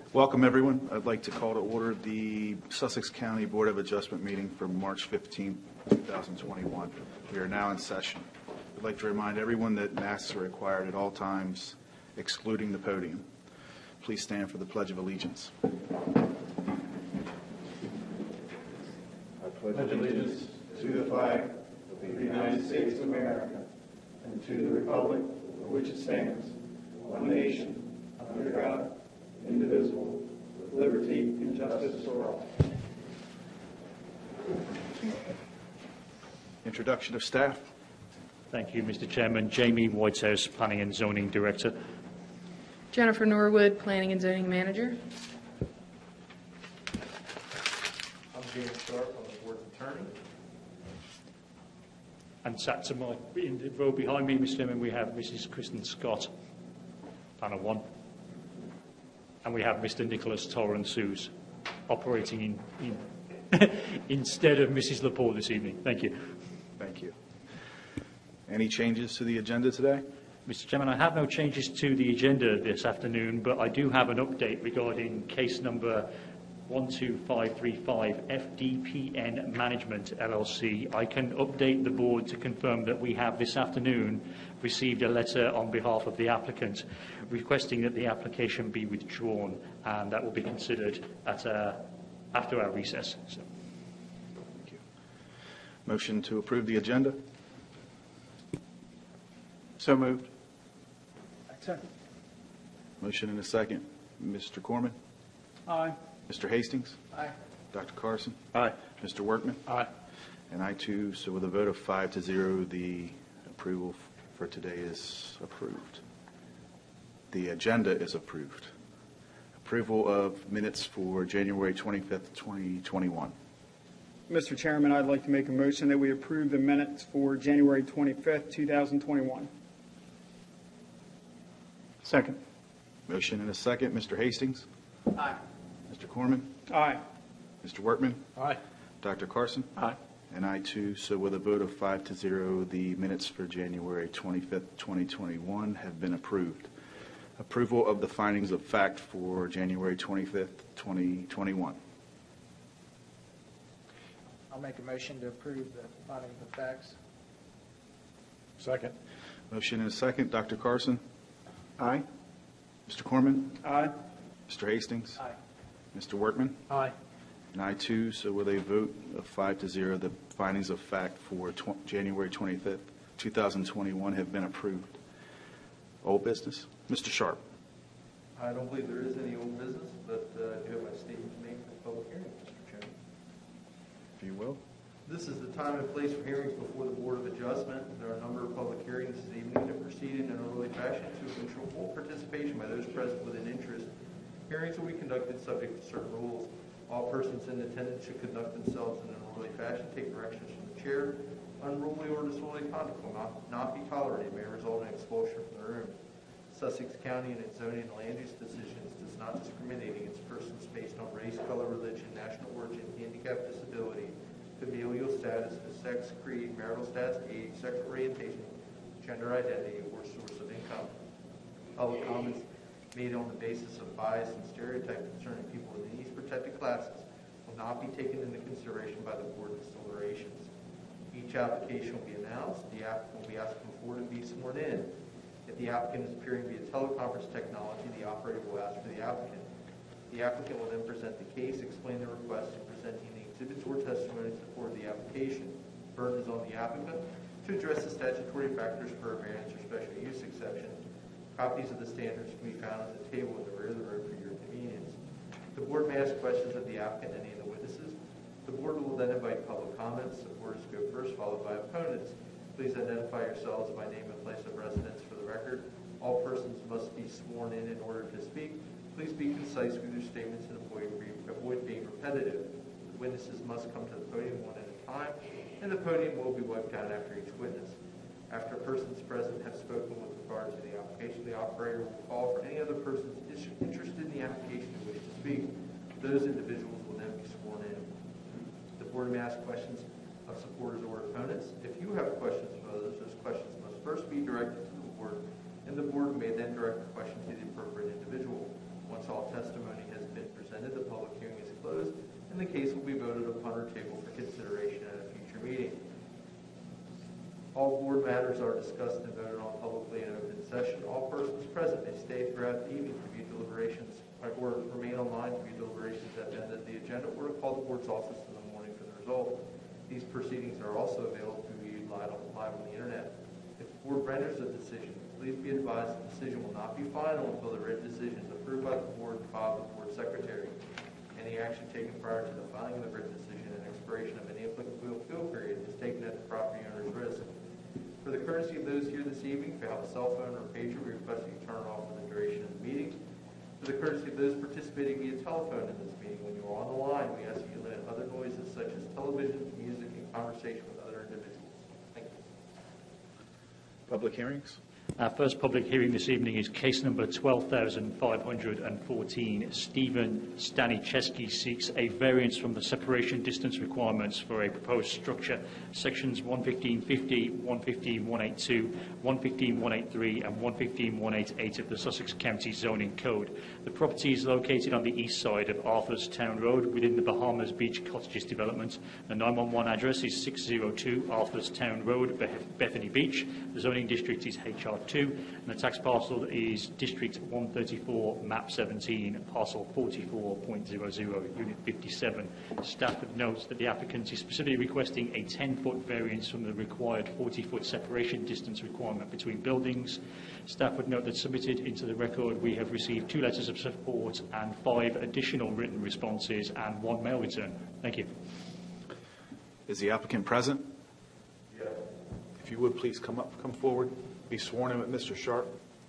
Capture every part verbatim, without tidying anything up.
Welcome, everyone. I'd like to call to order the Sussex County Board of Adjustment meeting for March fifteenth, two thousand twenty-one. We are now in session. I'd like to remind everyone that masks are required at all times, excluding the podium. Please stand for the Pledge of Allegiance. I pledge allegiance to the flag of the United States of America and to the republic for which it stands, one nation, under God, indivisible, with liberty and justice for all. Introduction of staff. Thank you, Mister Chairman. Jamie Whitehouse, Planning and Zoning Director. Jennifer Norwood, Planning and Zoning Manager. I'm James Sharp, I'm the Board's Attorney. And sat to my, in the row behind me, Mister Chairman, we have Missus Kristen Scott, panel one. And we have Mister Nicholas Torrance, who's operating in, in instead of Missus Laporte this evening. Thank you. Thank you. Any changes to the agenda today? Mister Chairman, I have no changes to the agenda this afternoon, but I do have an update regarding case number one two five three five, F D P N Management, L L C. I can update the board to confirm that we have this afternoon received a letter on behalf of the applicant requesting that the application be withdrawn, and that will be considered at uh, after our recess. So. Thank you. Motion to approve the agenda? So moved. Second. Motion and a second. Mister Corman? Aye. Mister Hastings? Aye. Doctor Carson? Aye. Mister Workman? Aye. And I too, so with a vote of five to zero, the approval for today is approved. The agenda is approved. Approval of minutes for January twenty-fifth, twenty twenty-one. Mister Chairman, I'd like to make a motion that we approve the minutes for January twenty-fifth, two thousand twenty-one. Second. Motion and a second. Mister Hastings? Aye. Mister Corman? Aye. Mister Workman? Aye. Doctor Carson? Aye. And I too, so with a vote of five to zero, the minutes for January twenty-fifth, twenty twenty-one have been approved. Approval of the findings of fact for January twenty-fifth, twenty twenty-one. I'll make a motion to approve the findings of facts. Second. Motion and a second. Doctor Carson? Aye. Mister Corman? Aye. Mister Hastings? Aye. Mister Workman? Aye. And I too, so with a vote of five to zero, the findings of fact for tw- January twenty-fifth, two thousand twenty-one have been approved. Old business? Mister Sharp? I don't believe there is any old business, but uh, I do have my statement to make for the public hearing, Mister Chairman. If you will. This is the time and place for hearings before the Board of Adjustment. There are a number of public hearings this evening that proceed in an orderly fashion to ensure full participation by those present with an interest. Hearings will be conducted subject to certain rules. All persons in attendance should conduct themselves in an orderly fashion, take directions from the chair. Unruly or disorderly conduct will not, not be tolerated. It may result in expulsion from the room. Sussex County in its zoning and land use decisions does not discriminate against persons based on race, color, religion, national origin, handicap, disability, familial status, sex, creed, marital status, age, sexual orientation, gender identity, or source of income. Public comments made on the basis of bias and stereotype concerning people within these protected classes will not be taken into consideration by the board of deliberations. Each application will be announced. The applicant will be asked to come forward and be sworn in. If the applicant is appearing via teleconference technology, the operator will ask for the applicant. The applicant will then present the case, explain the request, and present any exhibits or testimony in support of the application. The burden is on the applicant to address the statutory factors for a variance or special use exception. Copies of the standards can be found at the table in the rear of the room for your convenience. The board may ask questions of the applicant and any of the witnesses. The board will then invite public comments. Supporters go first, followed by opponents. Please identify yourselves by name and place of residence for the record. All persons must be sworn in in order to speak. Please be concise with your statements and avoid, avoid being repetitive. The witnesses must come to the podium one at a time, and the podium will be wiped out after each witness. After persons present have spoken with regard to the application, the operator will call for any other persons interested in the application who wish to speak. Those individuals will then be sworn in. The board may ask questions of supporters or opponents. If you have questions of others, those questions must first be directed to the board, and the board may then direct the question to the appropriate individual. Once all testimony has and the case will be voted upon or tabled for consideration at a future meeting. All board matters are discussed and voted on publicly in open session. All persons present may stay throughout the evening to view deliberations, or remain online to view deliberations at the end of the agenda, or to call the board's office in the morning for the result. These proceedings are also available to be viewed live on, live on the internet. If the board renders a decision, please be advised the decision will not be final until the written decision is approved by the board and filed with the board secretary. Any action taken prior to the filing of the written decision and expiration of any applicable appeal period is taken at the property owner's risk. For the courtesy of those here this evening, if you have a cell phone or pager, we request that you turn it off for the duration of the meeting. For the courtesy of those participating via telephone in this meeting, when you are on the line, we ask that you limit other noises such as television, music, and conversation with other individuals. Thank you. Public hearings? Our first public hearing this evening is case number twelve thousand five hundred fourteen. Stephen Staniszewski seeks a variance from the separation distance requirements for a proposed structure, sections one fifteen fifty, one fifteen one eighty-two, one fifteen one eighty-three, and one fifteen one eighty-eight of the Sussex County Zoning Code. The property is located on the east side of Arthur's Town Road within the Bahamas Beach Cottages development. The nine one one address is six oh two Arthur's Town Road, Bethany Beach. The zoning district is H R two, and the tax parcel is District one thirty-four, Map seventeen, Parcel forty-four point zero zero, Unit fifty-seven. Staff notes that the applicant is specifically requesting a ten-foot variance from the required forty-foot separation distance requirement between buildings. Staff would note that submitted into the record, we have received two letters of support and five additional written responses and one mail return. Thank you. Is the applicant present? Yes. If you would, please come up, come forward. Be sworn in with Mister Sharp.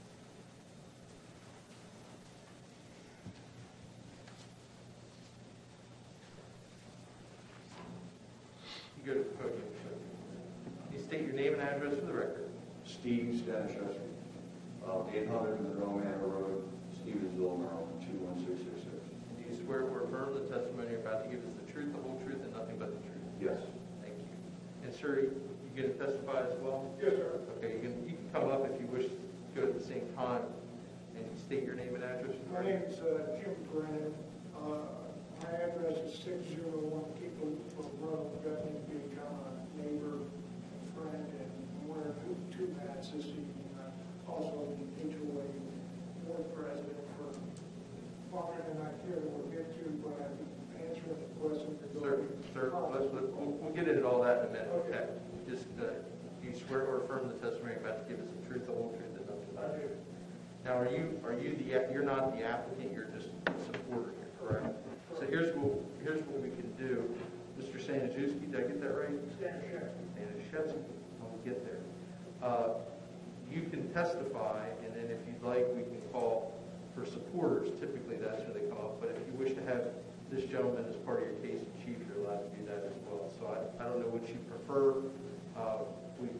You go to the podium. Can you state your name and address for the record? Steve Staniszewski, uh, eight hundred Monroe Manor Road, Stevensville, Maryland, two one six six six. Do you swear or affirm the testimony you're about to give is the truth, the whole truth, and nothing but the truth? Yes. Thank you. And sir, you going to testify as well? Yes, sir. Okay, you can, you can come up if you wish to go at the same time and state your name and address. My name is uh, Jim Brennan. Uh, my address is six oh one People Road, Bethany Beach. I'm a neighbor, friend, and one of two, two mats this evening. Uh, also, the H O A board president for longer than I care to get to, but I'm answering the question. Sir, sir, let's, let's, we'll, we'll get into all that in a minute. Okay. Just, uh, do you swear or affirm the testimony you're about to give us the truth, the whole truth, and nothing but the truth? Now, are you, are you the, you're not the applicant, you're just a supporter here, correct? So here's what, here's what we can do. Mister Staniszewski, did I get that right? Staniszewski. Staniszewski, I'll get there. Uh, you can testify, and then if you'd like, we can call for supporters. Typically, that's when they come up. But if you wish to have this gentleman as part of your case in chief, you're allowed to do that as well. So I, I don't know what you prefer. Uh, we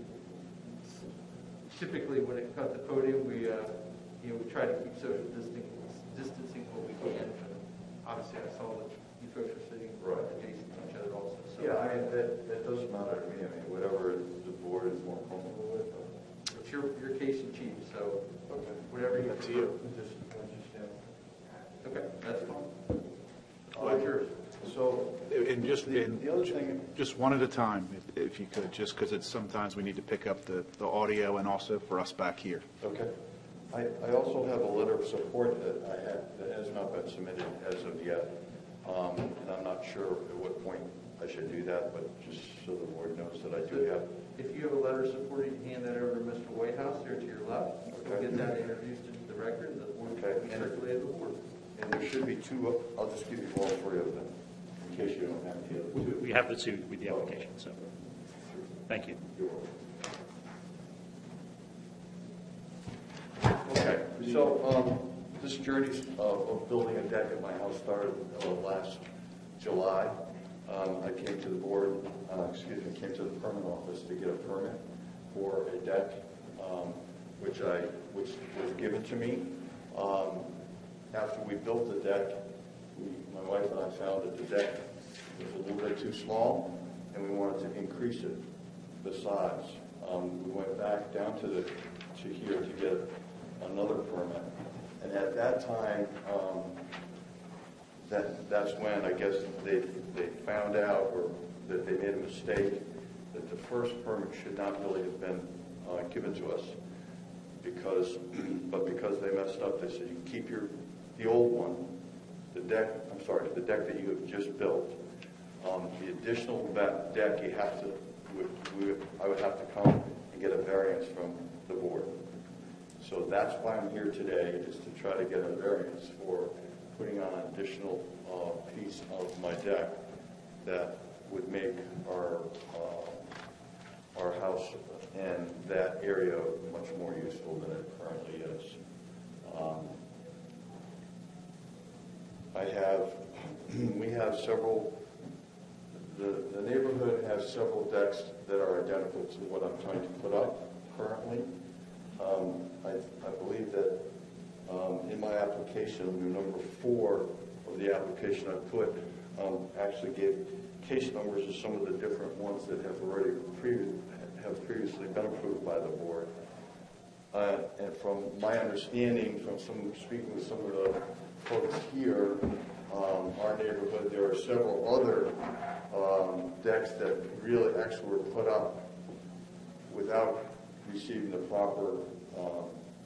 typically, when it comes to the podium, we uh, you know we try to keep social distancing, distancing what we can. But obviously, I saw that you folks are sitting right adjacent to each other also. So Yeah, I mean, that, that doesn't matter to me. I mean, whatever the board is more comfortable with. it's your your case in chief. So Okay. whatever you Up to prefer. you. Just, just, yeah. Okay, that's fine. What's yours? So, And just, The- and the other thing- just one at a time, if, if you could, just because it's sometimes we need to pick up the, the audio and also for us back here. okay. I, I also have a letter of support that I had, that has not been submitted as of yet. Um, and I'm not sure at what point I should do that, but just so the board knows that I do have. If you have a letter of support, you can hand that over to Mister Whitehouse there to your left. We'll Okay. get that introduced into the record, and the board Okay. will be circulated to the board. And there should be two, of- I'll just give you all three of them, in case you don't have the other two. We have the two with the application, so thank you. You're welcome. Okay, so um, this journey of, of building a deck at my house started uh, last July. Um, I came to the board, uh, excuse me, came to the permit office to get a permit for a deck, um, which I, which was given to me. Um, after we built the deck, we, my wife and I found that the deck was a little bit too small, and we wanted to increase it, the size. Um, we went back down to the to here to get another permit, and at that time, um, that, that's when I guess they, they found out or that they made a mistake, that the first permit should not really have been uh, given to us. Because, but because they messed up, they said you keep your, the old one, the deck, I'm sorry, the deck that you have just built. Um, the additional ba- deck you have to, we, we, I would have to come and get a variance from the board. So that's why I'm here today, is to try to get a variance for putting on an additional uh, piece of my deck that would make our uh, our house and that area much more useful than it currently is. Um, I have, we have several, the, the neighborhood has several decks that are identical to what I'm trying to put up currently. Um, I, I believe that um, in my application, number four of the application I put, um, actually gave case numbers of some of the different ones that have already previous, have previously been approved by the board. Uh, and from my understanding, from some speaking with some of the folks here, um, our neighborhood, there are several other um, decks that really actually were put up without receiving the proper um,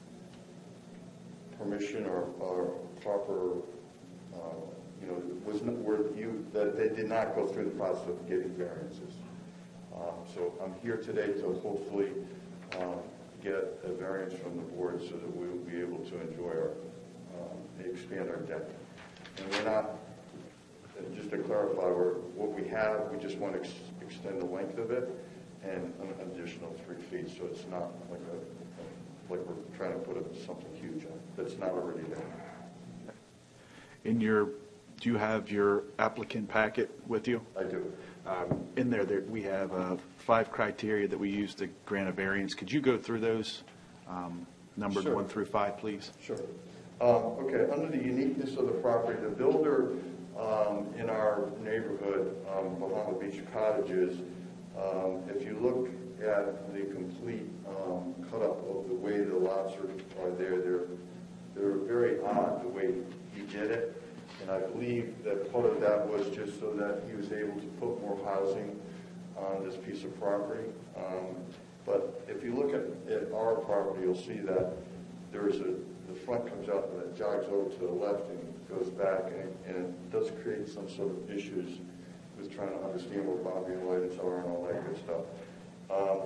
permission or, or proper, uh, you know, was not, were you that they did not go through the process of getting variances. Um, so I'm here today to hopefully um, get a variance from the board so that we will be able to enjoy our, um, expand our deck. And we're not, just to clarify, we're, what we have, we just want to ex extend the length of it and an additional three feet, so it's not like a, like we're trying to put up something huge on that's not already there. In your, do you have your applicant packet with you? I do. Um, in there, there, we have uh, five criteria that we use to grant a variance. Could you go through those, um, numbered Sure. one through five, please? Sure. Um, okay, under the uniqueness of the property, the builder um, in our neighborhood, um, Bahama Beach Cottages, um, if you look at the complete um, cut-up of the way the lots are, are there, they're, they're very odd the way he did it. And I believe that part of that was just so that he was able to put more housing on this piece of property. Um, but if you look at, at our property, you'll see that there's a, the front comes out and it jogs over to the left and goes back, and it, and it does create some sort of issues with trying to understand where boundary lines are and all that good stuff. Um,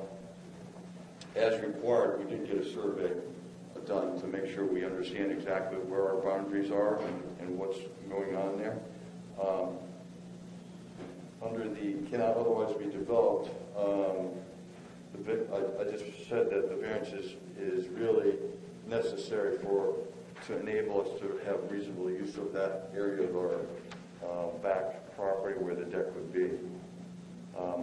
as required, we did get a survey done to make sure we understand exactly where our boundaries are and, and what's going on there. Um, under the cannot otherwise be developed, um, the, I, I just said that the variance is, is really necessary for to enable us to have reasonable use of that area of our uh, back property where the deck would be. Um,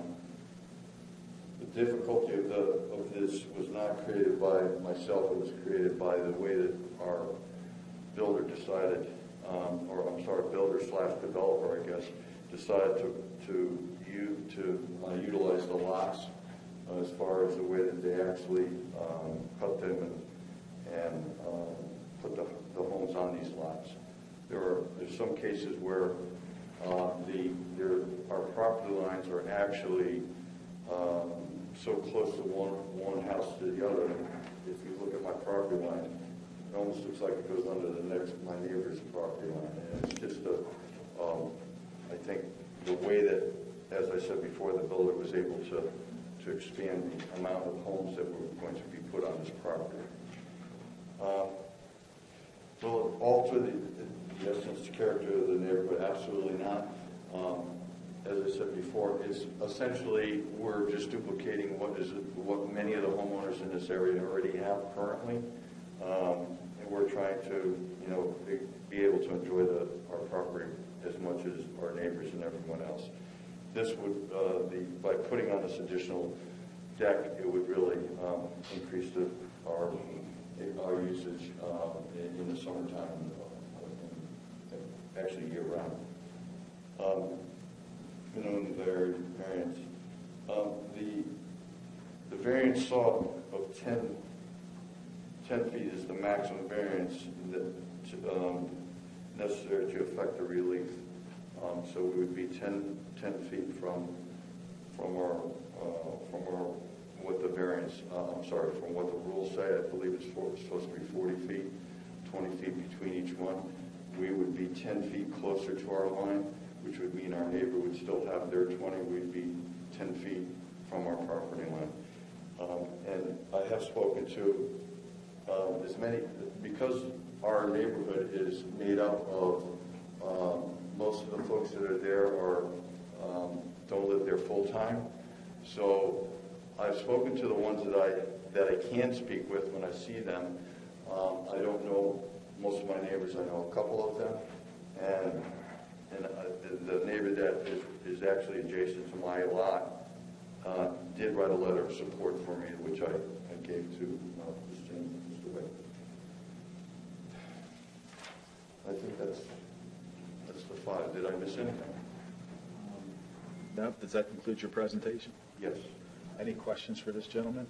The difficulty of, the, of this was not created by myself, it was created by the way that our builder decided, um, or I'm sorry, builder slash developer, I guess, decided to, to, u to uh, utilize the lots uh, as far as the way that they actually um, cut them and, and um, put the, the homes on these lots. There are there's some cases where uh, the, there, our property lines are actually um, so close to one one house to the other. If you look at my property line, it almost looks like it goes under the next my neighbor's property line. And it's just a, um, I think the way that, as I said before, the builder was able to to expand the amount of homes that were going to be put on this property. Uh, will it alter the, the essence character of the neighborhood? Absolutely not. Um, As I said before, it's essentially we're just duplicating what is what many of the homeowners in this area already have currently, um, and we're trying to, you know, be, be able to enjoy the, our property as much as our neighbors and everyone else. This would uh, be by putting on this additional deck, it would really um, increase the, our our usage uh, in, in the summertime, uh, actually year round. Um, minimum variance. Um, the the variance sought of ten, ten feet is the maximum variance that um, necessary to effect the relief. Um, So we would be ten, ten feet from, from our, uh, from our, what the variance, uh, I'm sorry, from what the rules say. I believe it's for- it's supposed to be forty feet, twenty feet between each one. We would be ten feet closer to our line, which would mean our neighbor would still have their twenty. We'd be ten feet from our property line. Um, And I have spoken to um, as many, because our neighborhood is made up of, um, most of the folks that are there are, um, don't live there full-time. So I've spoken to the ones that I, that I can speak with when I see them. Um, I don't know most of my neighbors. I know a couple of them. And, and uh, the, the neighbor that is, is actually adjacent to my lot uh, did write a letter of support for me, which I, I gave to uh, Mister Mister Witt. I think that's, that's the five. Did I miss anything? No, does that conclude your presentation? Yes. Any questions for this gentleman?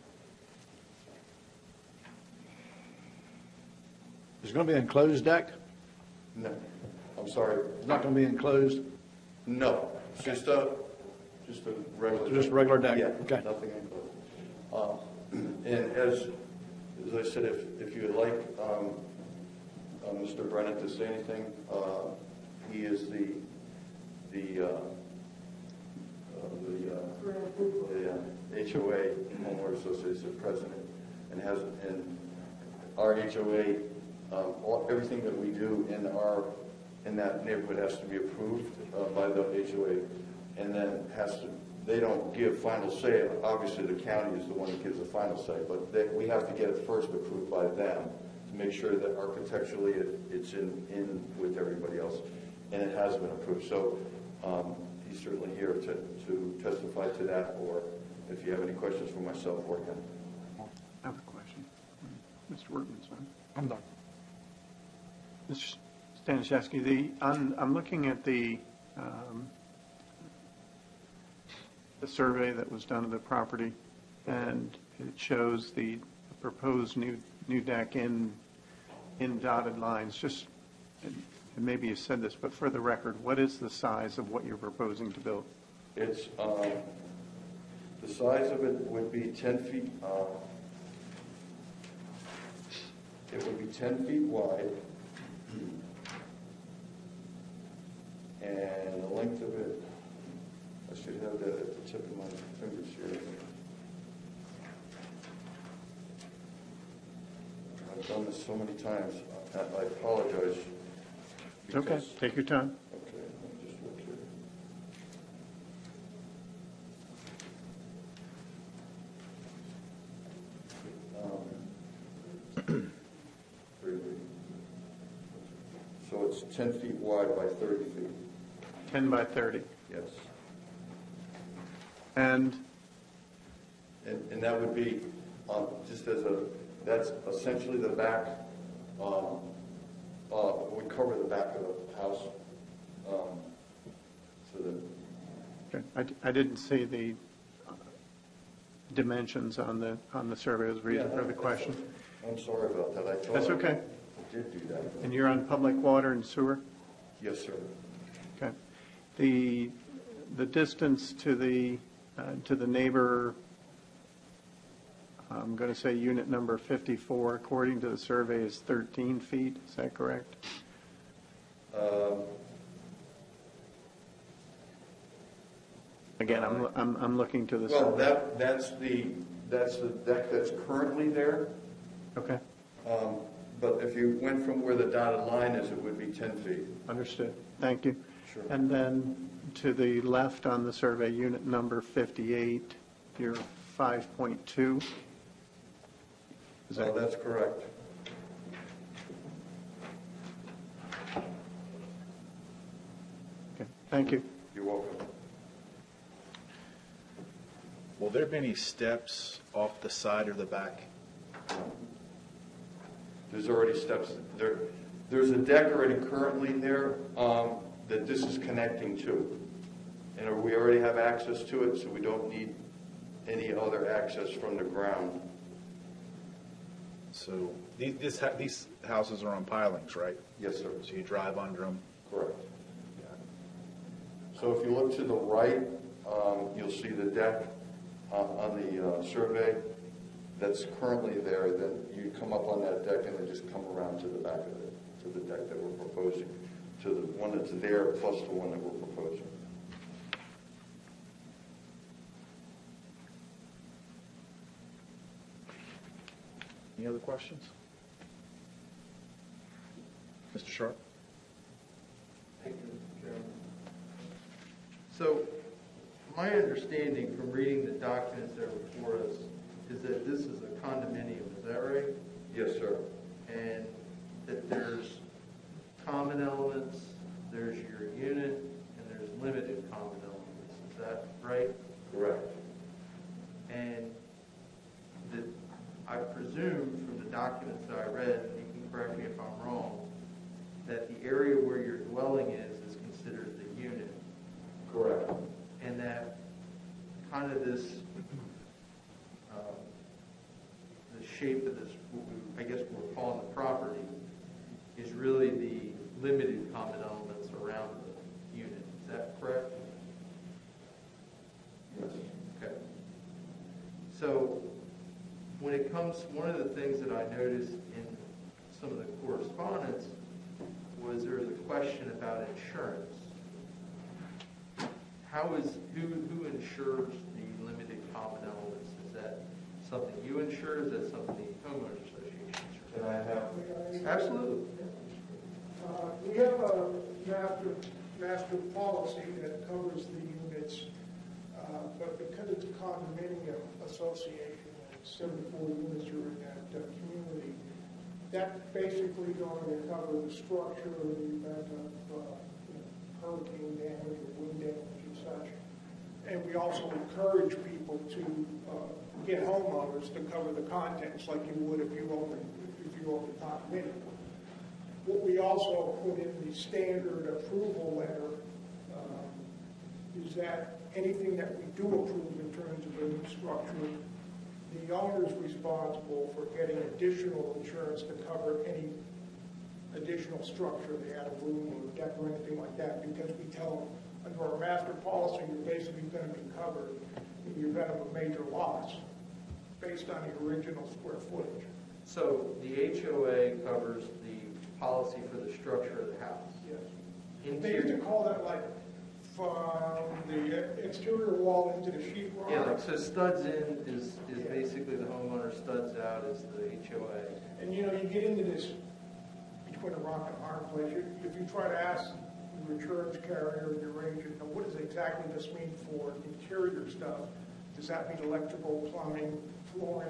Is it going to be an enclosed deck? No. I'm sorry. It's not going to be enclosed? No. It's just a, just a regular. Just a regular deck? Yeah. Okay. Nothing enclosed. Um, and as, as I said, if, if you would like um, uh, Mister Brennan to say anything, uh, he is the the uh, uh, the, uh, the uh, H O A Homeowners Association president, and has and our H O A. Um, all, everything that we do in our in that neighborhood has to be approved uh, by the H O A, and then has to. They don't give final say. Obviously, the county is the one that gives the final say, but they, we have to get it first approved by them to make sure that architecturally it, it's in in with everybody else, and it has been approved. So um, he's certainly here to to testify to that, or if you have any questions for myself or him. I have a question. Mister Workman's on. I'm done. Mister Staniszewski, the, I'm, I'm looking at the, um, the survey that was done of the property, and it shows the proposed new, new deck in, in dotted lines. Just, and maybe you said this, but for the record, what is the size of what you're proposing to build? It's um, the size of it would be ten feet. Uh, it would be ten feet wide. And the length of it, I should have that at the tip of my fingers here. I've done this so many times. I, I apologize. It's okay. because- Take your time. Okay, let me just look here. Um, thirty. So it's ten feet wide by thirty feet, ten by thirty. yes. And And, and that would be, um, just as a, that's essentially the back, um, uh, would cover the back of the house. Um, so that, okay, I, d- I didn't see the uh, dimensions on the, on the survey. Was the reason Yeah, for the question. I'm sorry about that. I thought. That's okay. I did do that. And you're on public water and sewer? Yes, sir. Okay. The, the distance to the, uh, to the neighbor, I'm going to say unit number fifty-four, according to the survey, is thirteen feet. Is that correct? Um, Again, I'm, I'm, I'm looking to the Well, survey. that, that's the, that's the deck that's currently there. Okay, Um, But if you went from where the dotted line is, it would be ten feet. understood. Thank you. Sure. And then to the left on the survey, unit number fifty-eight, you're five point two. Is So that, that's correct. okay, thank you. You're welcome. Will there be any steps off the side or the back? There's already steps, there, there's a deck already currently there um, that this is connecting to. And we already have access to it, so we don't need any other access from the ground. So these, this, ha- these houses are on pilings, right? Yes, sir. So you drive under them? Correct. So if you look to the right, um, you'll see the deck uh, on the uh, survey that's currently there. Then you come up on that deck and then just come around to the back of it, to the deck that we're proposing, to the one that's there plus the one that we're proposing. Any other questions? Mister Sharp? Thank you, Mister Chairman. So, my understanding from reading the documents that are before us is that this is a condominium, is that right? Yes, sir. And that there's common elements, there's your unit, and there's limited common elements, is that right? Correct. And that, I presume from the documents that I read, you can correct me if I'm wrong, that the area where your dwelling is is considered the unit. Correct. And that kind of this, uh, the shape of this, what we, I guess we're calling the property, is really the limited common elements around the unit. Is that correct? Yes. Okay. So when it comes, one of the things that I noticed in some of the correspondence was there was a question about insurance. How is, who, who insures the limited common elements? Is that something you insure? Is that something the homeowners association insures? Can I have? Absolutely. Uh, We have a master, master policy that covers the units, uh, but because it's a condominium association, and seventy-four units are in that uh, community, that's basically going to cover the structure in the event of uh, you know, hurricane damage or wind damage and such. And we also encourage people to uh, get homeowners to cover the contents like you would if you own, if you own a condominium. What we also put in the standard approval letter um, is that anything that we do approve in terms of a new structure, the owner is responsible for getting additional insurance to cover any additional structure. They had a room or a deck or anything like that, because we tell them under our master policy, you're basically going to be covered in the event of a major loss based on the original square footage. So the H O A covers the policy for the structure of the house. Yes. They used to call that like from the exterior wall into the sheet rock. Yeah, like, so studs in is, is basically the homeowner, studs out is the H O A. And you know, you get into this between a rock and a hard place. You- If you try to ask your insurance carrier, your agent, you know, what does exactly this mean for interior stuff? Does that mean electrical, plumbing, flooring?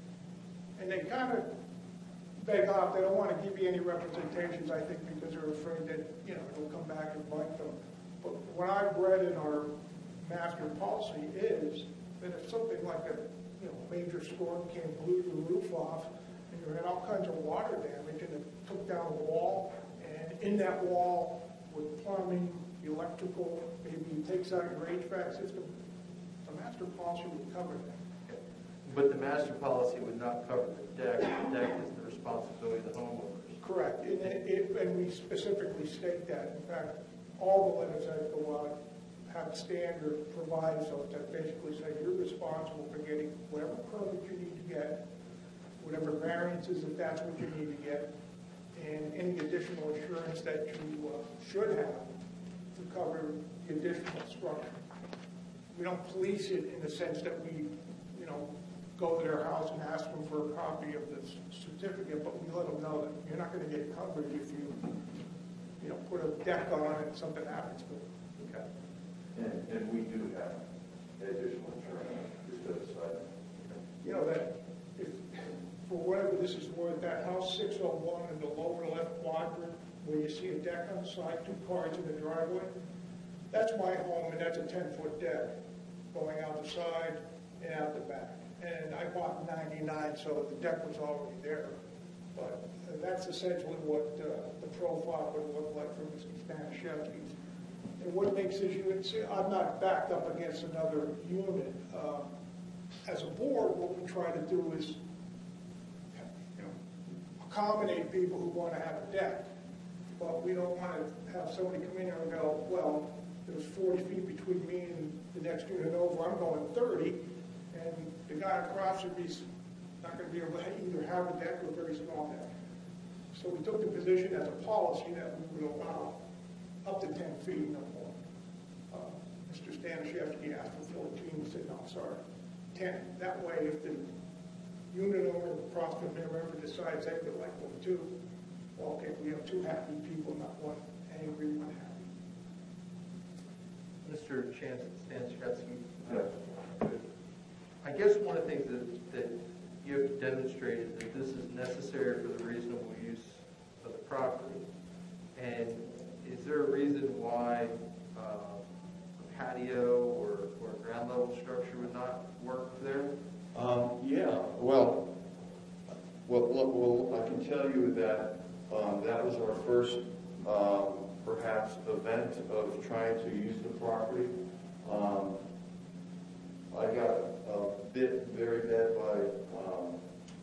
And they kind of beg off. They don't want to give you any representations, I think, because they're afraid that, you know, it'll come back and bite them. But what I've read in our master policy is that if something like a, you know, major storm came, blew the roof off, and you had all kinds of water damage, and it took down a wall, and in that wall with plumbing, electrical, maybe it takes out your H V A C system, the master policy would cover that. But the master policy would not cover the deck. The deck is the responsibility of the homeowners. Correct, and, it, it- and we specifically state that. In fact, all the letters that go out have standard provisos that basically say you're responsible for getting whatever permit you need to get, whatever variances, if that's what you need to get, and any additional insurance that you uh, should have to cover the additional structure. We don't police it in the sense that we, you know, go to their house and ask them for a copy of the certificate, but we let them know that you're not going to get coverage if you, you know, put a deck on it and something happens to it. Okay. And, and we do have additional insurance, just to the side. You know, that if, for whatever this is worth, that house six oh one in the lower left quadrant, where you see a deck on the side, two cars in the driveway, that's my home, and that's a ten-foot deck going out the side and out the back. And I bought in ninety-nine, so the deck was already there. But that's essentially what uh, the profile would look like for Mister Stanishevsky's. And what makes this unit, see, I'm not backed up against another unit. Uh, As a board, what we try to do is, you know, accommodate people who want to have a deck. But we don't want to have somebody come in here and go, well, there's forty feet between me and the next unit over, I'm going thirty, and the guy across would be not going to be able to either have a deck or a very small deck. So we took the position as a policy that we would allow up to ten feet, no more. Uh, Mister Stanishevsky asked for fourteen, we said, no, sorry, ten. That way, if the unit owner, the prospect member ever decides they would like one too, well, okay, we have two happy people, not one angry, one happy. Mister Stanishevsky? I guess one of the things that, that you have demonstrated that this is necessary for the reasonable use of the property. And is there a reason why uh, a patio or, or a ground level structure would not work there? Um, yeah, well, well, look, well, I can tell you that um, that was our first, um, perhaps, event of trying to use the property. Um, I got uh, bit very bad by um,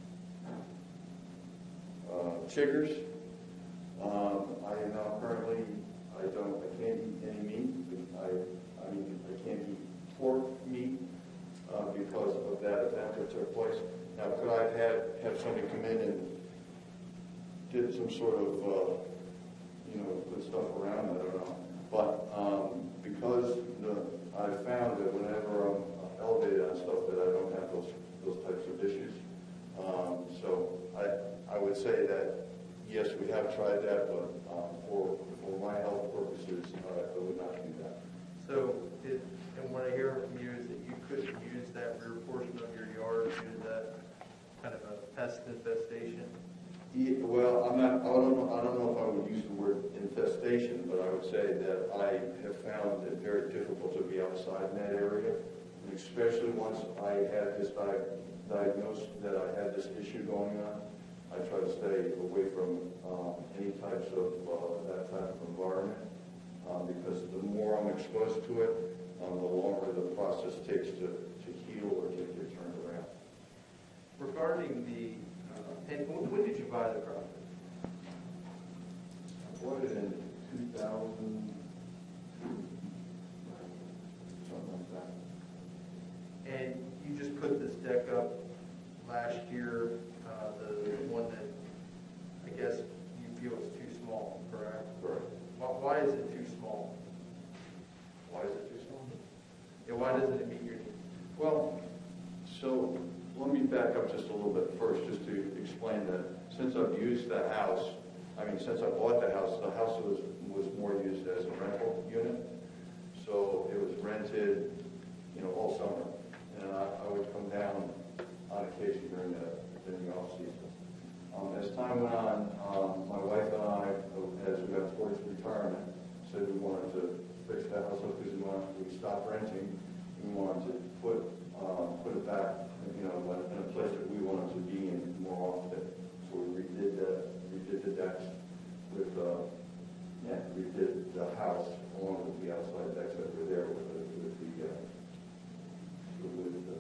uh, chiggers. Um, I am now currently, I don't, I can't eat any meat. I, I mean, I can't eat pork meat uh, because of that event that took place. Now, could I have had have somebody come in and did some sort of, uh, you know, put stuff around it? I don't know. But um, because the, I found that whenever I'm elevated on stuff that I don't have those those types of issues. Um, so I I would say that yes, we have tried that, but um, for for my health purposes, uh, I would not do that. So, it, and what I hear from you is that you couldn't use that rear portion of your yard due to that kind of a pest infestation? Yeah, well, I'm not, I don't know, I don't know if I would use the word infestation, but I would say that I have found it very difficult to be outside in that area, and especially once I had this di- diagnosed that I had this issue going on. I try to stay away from um, any types of uh, that type of environment um, because the more I'm exposed to it, um, the longer the process takes to, to heal or to get turned around. Regarding the, uh, and when, when did you buy the property? I bought it in two thousand, something like that. And you just put this deck up last year, uh, the one that I guess you feel is too small, correct? Correct. Why, why is it too small? Why is it too small? And why doesn't it meet your needs? Well, so let me back up just a little bit first, just to explain that since I've used the house, I mean, since I bought the house, the house was, was more used as a rental unit. So it was rented, you know, all summer. And I, I would come down on occasion during the, during the off season. Um, as time went on, um, my wife and I, as we got towards retirement, said we wanted to fix the house up because we wanted, we stopped renting. We wanted to put, um, put it back, you know, in a place that we wanted to be in more often. So we redid the, redid the decks with, uh, yeah, redid the house along with the outside decks that were there with the, with the, uh, with the,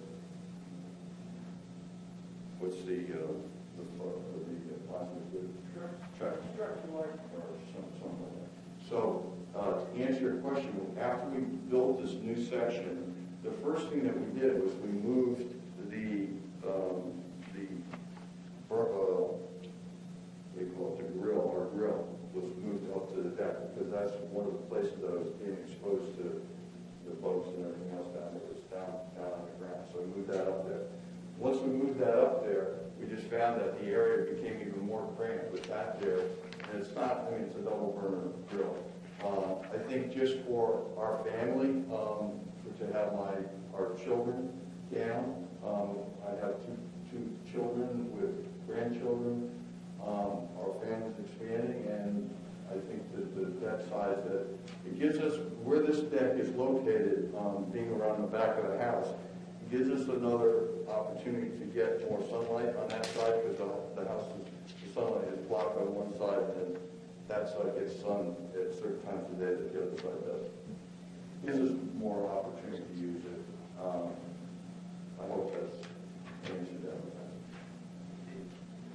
what's the, uh, the, uh, the plastic wood? Track. Or some- something like that. So, uh, to answer your question, after we built this new section, the first thing that we did was we moved the, um, the, uh, what do you call it, the grill, our grill was moved up to the deck because that's one of the places that I was being exposed to the bugs and everything else down there. It was down, down on the ground. So we moved that up there. Once we moved that up there, we just found that the area became even more cramped with that there. And it's not, I mean, it's a double burner grill. Um, I think just for our family, um, to have my, our children down, um, I have two, two children with grandchildren. Um, our family's expanding, and I think that the deck size that it gives us, where this deck is located, um, being around the back of the house, it gives us another opportunity to get more sunlight on that side because the, the house is, the sunlight is blocked on one side, and that side gets sun at certain times of day that the other side does. Gives us more opportunity to use it. Um, I hope that's answered that. Your response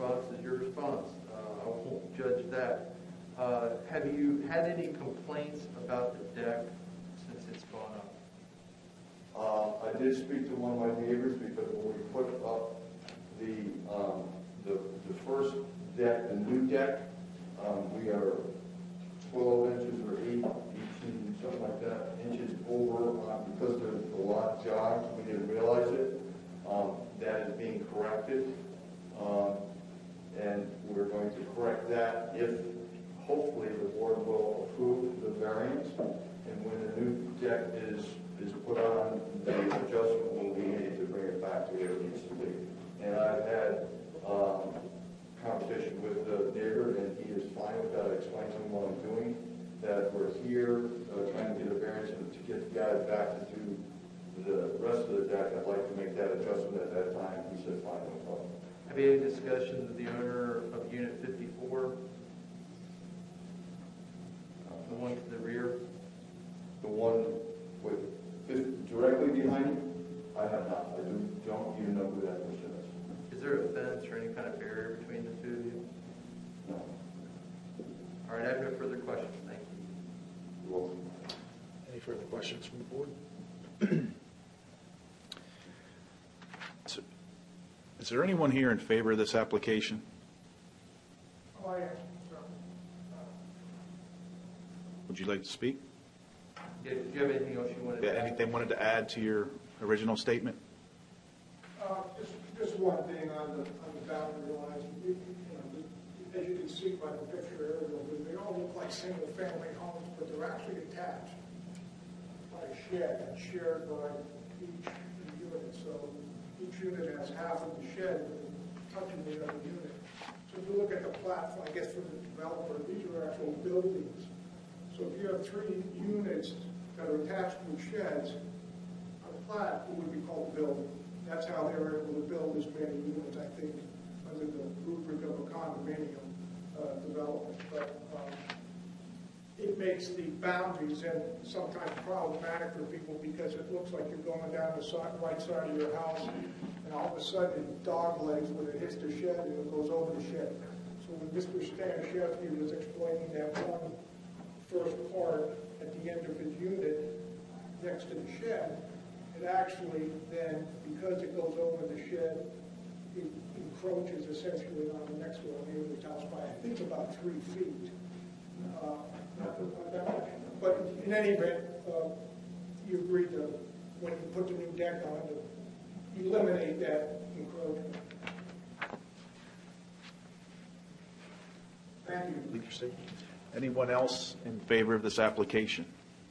response is your response. Uh, I won't judge that. Uh, have you had any complaints about the deck since it's gone up? Uh, I did speak to one of my neighbors because when we put up the, um, the, the first deck, the new deck, um, we are twelve inches or eight, eighteen, something like that, inches over, uh, because the, the lot jogged, we didn't realize it. Um, that is being corrected. Um, and we're going to correct that if hopefully the board will approve the variance. And when the new deck is, is put on, the adjustment will be made to bring it back to where it needs to be. And I've had um, conversation with the neighbor, and he is fine with that. I explained to him what I'm doing, that we're here uh, trying to get a variance and to get the guys back to do the rest of the deck. I'd like to make that adjustment at that time. He said, fine, no problem. Have you had discussions with the owner of Unit fifty-four? The one to the rear? The one with this directly behind you, I have not. I do, don't even know who that person is. Is there a fence or any kind of barrier between the two of you? No. All right, I have no further questions. Thank you. You're welcome. Any further questions from the board? So, is there anyone here in favor of this application? Oh, I am, so, Would you like to speak? Yeah, do you have anything else you wanted to Yeah, add? anything wanted to add to your original statement? uh, just, just one thing on the, on the boundary lines. You know, as you can see by the picture aerial, they all look like single-family homes, but they're actually attached by a shed and shared by each unit. So each unit has half of the shed touching the other unit. So if you look at the platform, I guess for the developer, these are actual buildings. So if you have three units that are attached with sheds, on a plat, it would be called a building. That's how they were able to build as many units, I think, under the rubric of a condominium uh, development. But um, it makes the boundaries and sometimes problematic for people because it looks like you're going down the side, right side of your house, and all of a sudden it dog legs when it hits the shed and it goes over the shed. So when Mister Stanishevsky was explaining that one first part at the end of his unit next to the shed, it actually then, because it goes over the shed, it encroaches essentially on the next door neighbor's house by, I think, about three feet. Uh, not that much. But in any event, uh, you agreed to, when you put the new deck on, to eliminate that encroachment. Thank you. Leave your seat. Anyone else in favor of this application?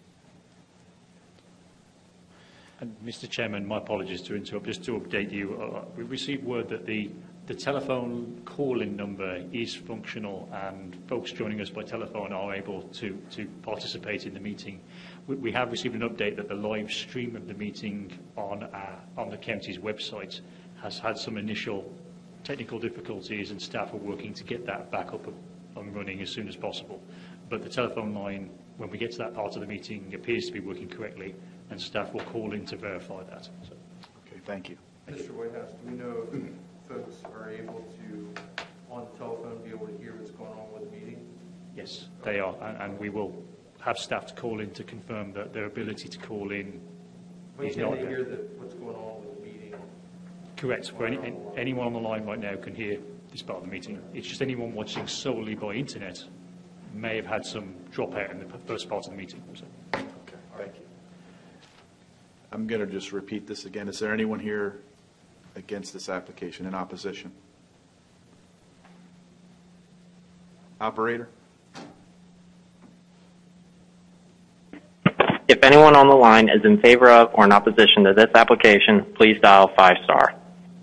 And Mister Chairman, my apologies to interrupt. Just to update you, uh, we received word that the, the telephone call-in number is functional and folks joining us by telephone are able to, to participate in the meeting. We, we have received an update that the live stream of the meeting on, uh, on the county's website has had some initial technical difficulties, and staff are working to get that back up and running as soon as possible. But the telephone line, when we get to that part of the meeting, appears to be working correctly, and staff will call in to verify that. So. Okay, thank you. Mister Whitehouse, do we know if folks are able to, on the telephone, be able to hear what's going on with the meeting? Yes, they are, and, and we will have staff to call in to confirm that their ability to call in When is can not they there. hear the, what's going on with the meeting? Correct. For any, anyone on the line right now can hear this part of the meeting. It's just anyone watching solely by internet may have had some dropout in the first part of the meeting. So. Okay, thank you. I'm going to just repeat this again. Is there anyone here against this application, in opposition? Operator? If anyone on the line is in favor of or in opposition to this application, please dial five star.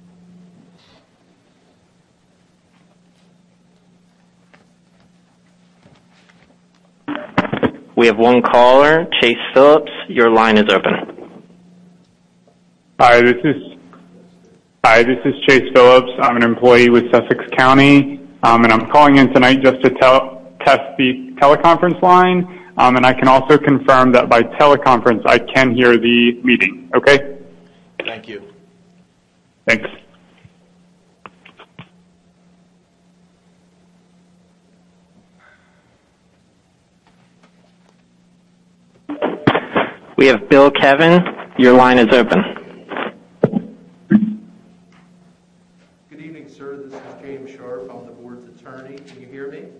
We have one caller, Chase Phillips. Your line is open. Hi, this is Hi, this is Chase Phillips. I'm an employee with Sussex County, um, and I'm calling in tonight just to tel- test the teleconference line. Um, and I can also confirm that by teleconference I can hear the meeting. Okay? Thank you. Thanks. We have Bill Kevin. Your line is open. Good evening, sir. This is James Sharp. I'm the board's attorney. Can you hear me?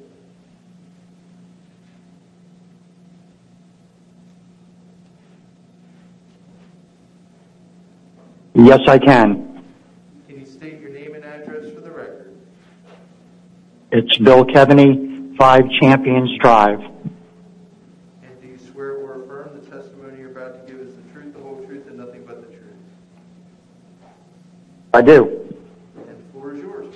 Yes, I can. Can you state your name and address for the record? It's Bill Kevaney, five Champions Drive. And do you swear or affirm the testimony you're about to give is the truth, the whole truth, and nothing but the truth? I do. And the floor is yours.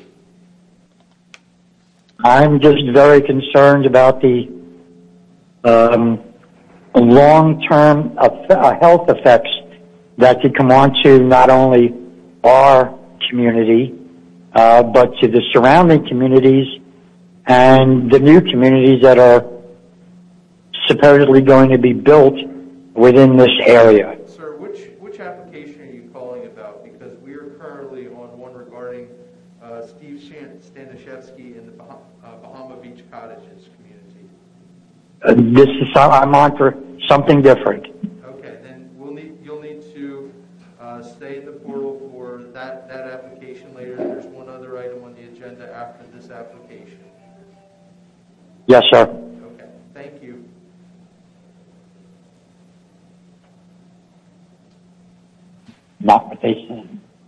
I'm just very concerned about the um, long-term eff- health effects that could come on to not only our community, uh, but to the surrounding communities and the new communities that are supposedly going to be built within this area. Sir, which which application are you calling about? Because we are currently on one regarding uh, Steve Shan- Staniszewski in the bah- uh, Bahama Beach Cottages community. Uh, this is I'm on for something different. Okay, then we'll need you'll need to uh, stay in the portal for that that application later. There's one other item on the agenda after this application. Yes, sir. Okay, thank you. Not what they said.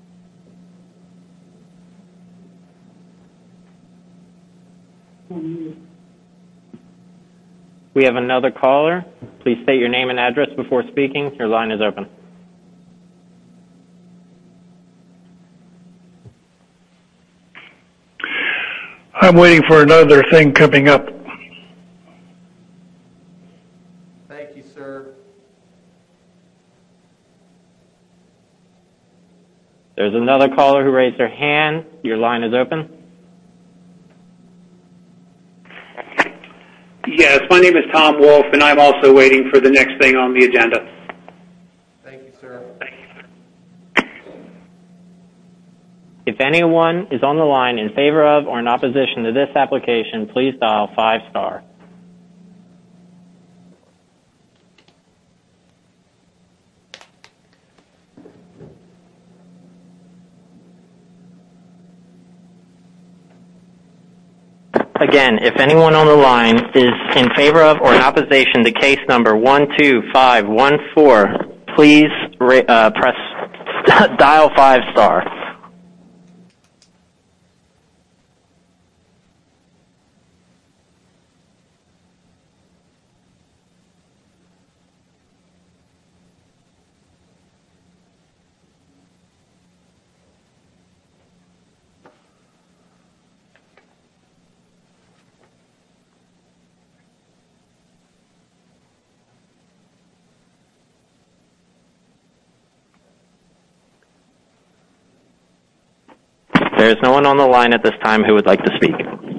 We have another caller. Please state your name and address before speaking. Your line is open. I'm waiting for another thing coming up. Thank you, sir. There's another caller who raised their hand. Your line is open. Yes, my name is Tom Wolf, and I'm also waiting for the next thing on the agenda. Thank you, sir. If anyone is on the line in favor of or in opposition to this application, please dial five star. Again, if anyone on the line is in favor of or in opposition to case number one two five one four, please uh, press dial five star. There is no one on the line at this time who would like to speak.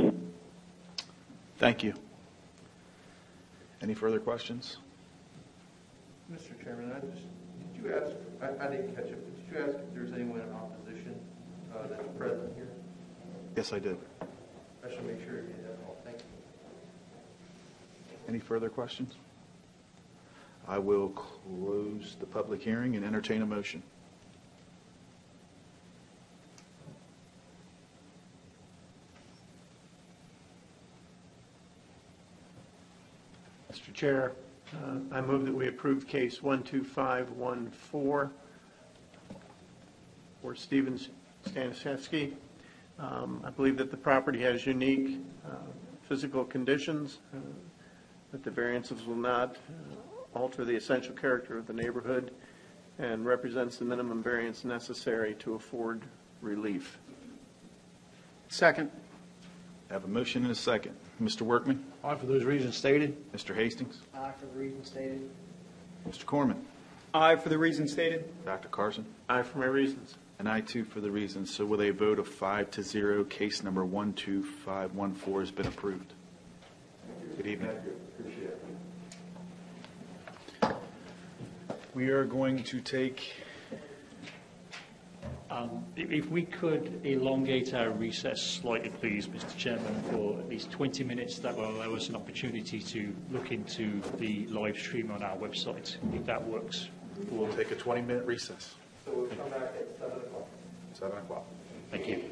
Thank you. Any further questions? Mister Chairman, I just, did you ask, I, I didn't catch it, but did you ask if there's anyone in opposition uh, that's present here? Yes, I did. I should make sure you did that all. Thank you. Any further questions? I will close the public hearing and entertain a motion. Mister Chair, uh, I move that we approve case one two five one four for Steven Staniszewski. Um, I believe that the property has unique uh, physical conditions, uh, that the variances will not uh, alter the essential character of the neighborhood, and represents the minimum variance necessary to afford relief. Second. I have a motion and a second. Mister Workman? Aye for those reasons stated. Mister Hastings? Aye for the reasons stated. Mister Corman? Aye for the reasons stated. Doctor Carson? Aye for my reasons. And I too for the reasons. So with a vote of five to zero, case number one two five one four has been approved. Good evening. We are going to take Um, If if we could elongate our recess slightly, please, Mister Chairman, for at least twenty minutes, that will allow us an opportunity to look into the live stream on our website, if that works. We'll take a twenty-minute recess. So we'll come back at seven o'clock. seven o'clock. Thank you.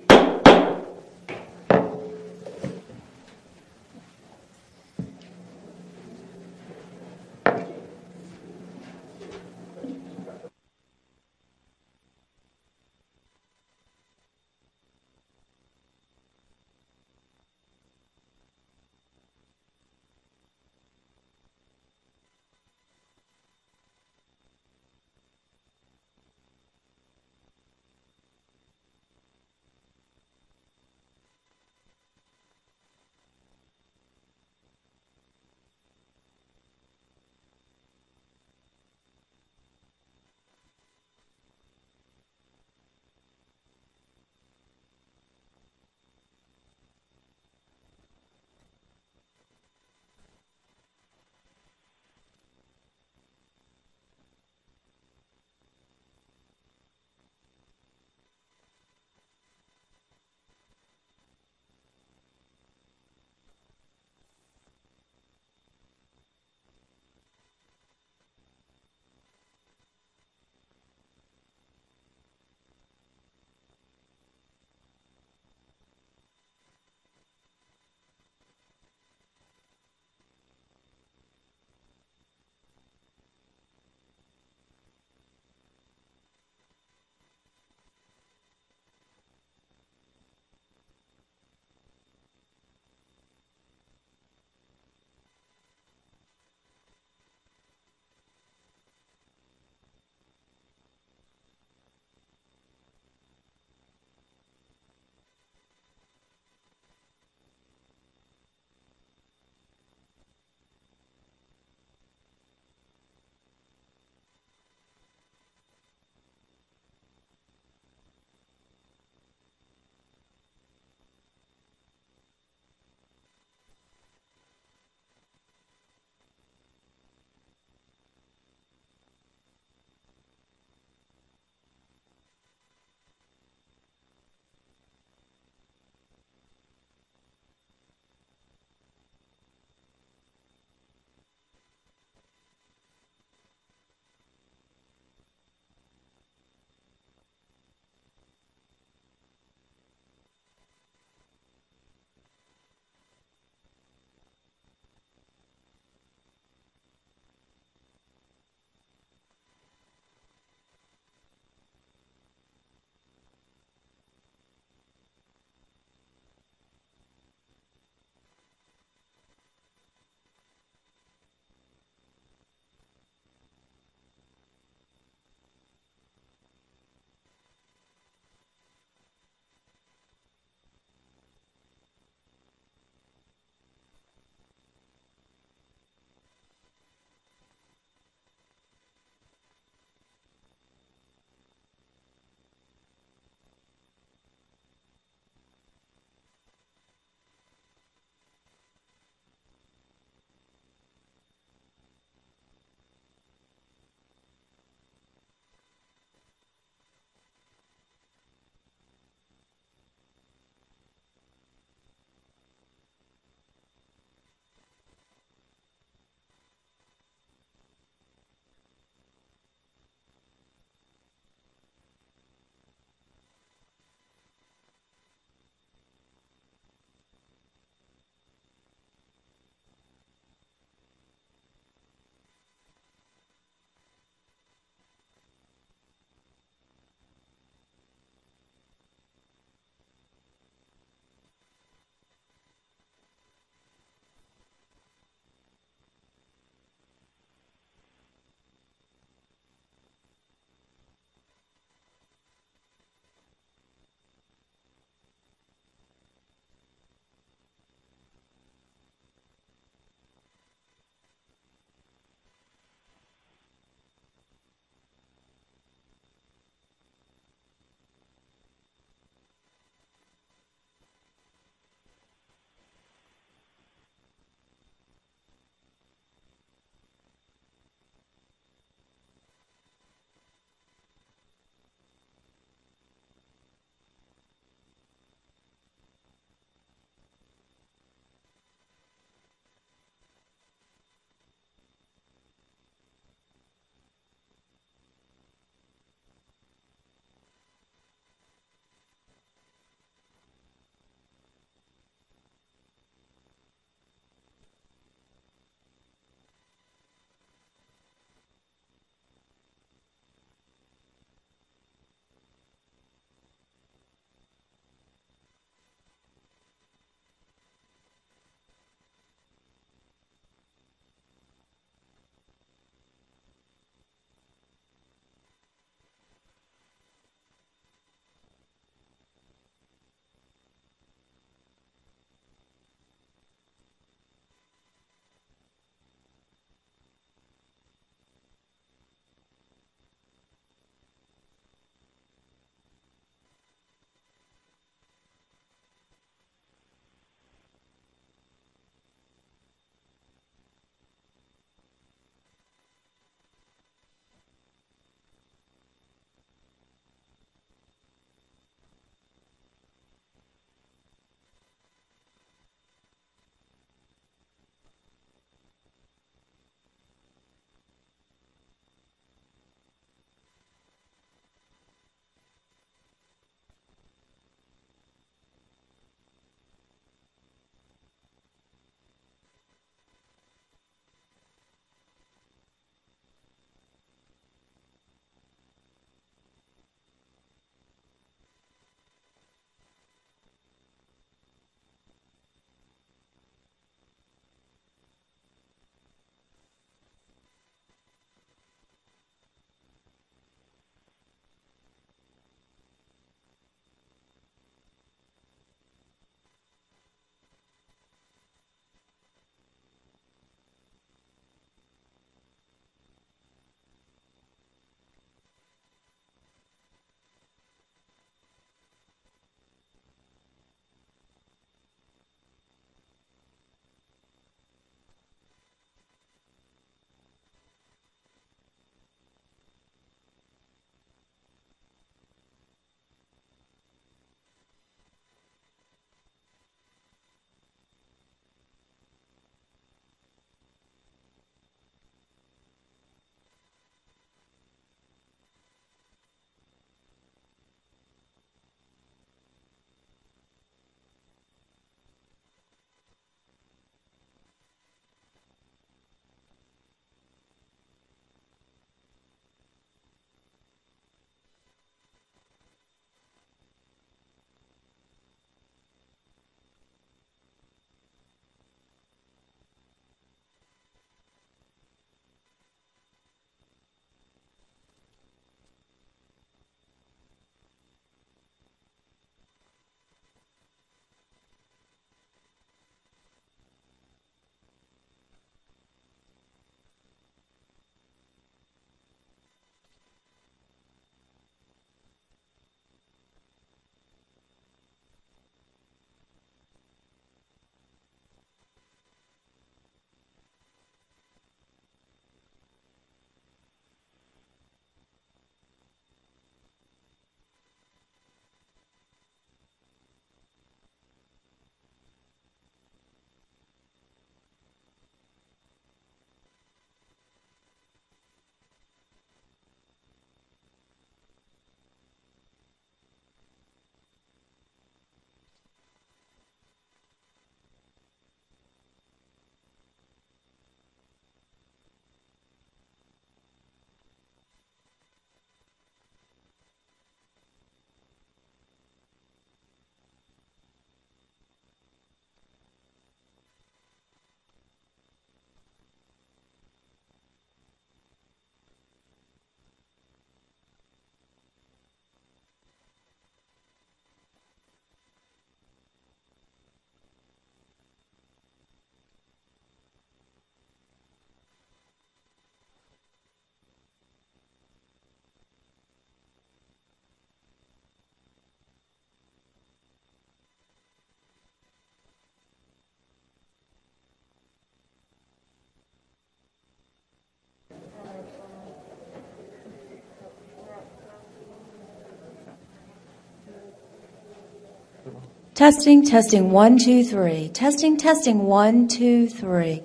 Testing, testing, one, two, three. Testing, testing, one, two, three.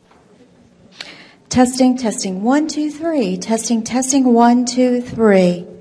Testing, testing, one, two, three. Testing, testing, one, two, three.